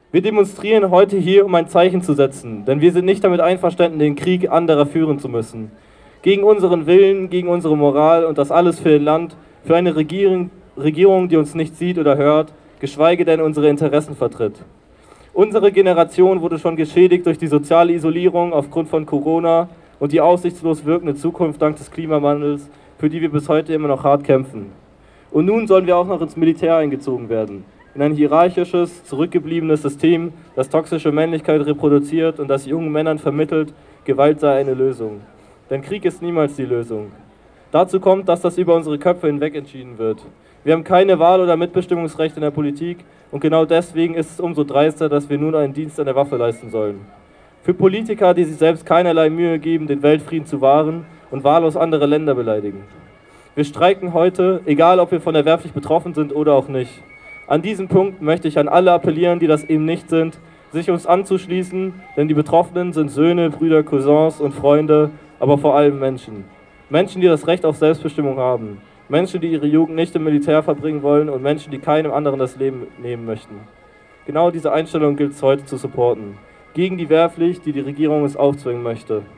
Wir demonstrieren heute hier, um ein Zeichen zu setzen, denn wir sind nicht damit einverstanden, den Krieg anderer führen zu müssen. Gegen unseren Willen, gegen unsere Moral und das alles für ein Land, für eine Regierung, die uns nicht sieht oder hört, geschweige denn unsere Interessen vertritt. Unsere Generation wurde schon geschädigt durch die soziale Isolierung aufgrund von Corona und die aussichtslos wirkende Zukunft dank des Klimawandels, für die wir bis heute immer noch hart kämpfen. Und nun sollen wir auch noch ins Militär eingezogen werden, in ein hierarchisches, zurückgebliebenes System, das toxische Männlichkeit reproduziert und das jungen Männern vermittelt, Gewalt sei eine Lösung. Denn Krieg ist niemals die Lösung. Dazu kommt, dass das über unsere Köpfe hinweg entschieden wird. Wir haben keine Wahl- oder Mitbestimmungsrecht in der Politik und genau deswegen ist es umso dreister, dass wir nun einen Dienst an der Waffe leisten sollen. Für Politiker, die sich selbst keinerlei Mühe geben, den Weltfrieden zu wahren und wahllos andere Länder beleidigen. Wir streiken heute, egal ob wir von der Wehrpflicht betroffen sind oder auch nicht. An diesem Punkt möchte ich an alle appellieren, die das eben nicht sind, sich uns anzuschließen, denn die Betroffenen sind Söhne, Brüder, Cousins und Freunde, aber vor allem Menschen. Menschen, die das Recht auf Selbstbestimmung haben. Menschen, die ihre Jugend nicht im Militär verbringen wollen und Menschen, die keinem anderen das Leben nehmen möchten. Genau diese Einstellung gilt es heute zu supporten. Gegen die Wehrpflicht, die die Regierung uns aufzwingen möchte.